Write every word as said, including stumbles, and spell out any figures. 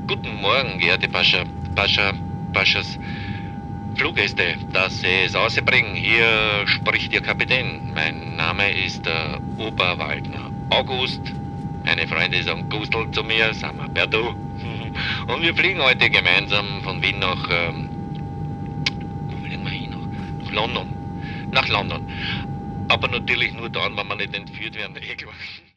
Guten Morgen, geehrte Pascha, Pascha, Paschas, Fluggäste, dass Sie es ausbringen. Hier spricht Ihr Kapitän. Mein Name ist äh, Oberwaldner August. Meine Freunde sagen Gustl zu mir, sind wir per Du. Und wir fliegen heute gemeinsam von Wien nach, ähm, wo fliegen wir hin? Nach, nach London. Nach London. Aber natürlich nur dann, wenn wir nicht entführt werden. Eh klar.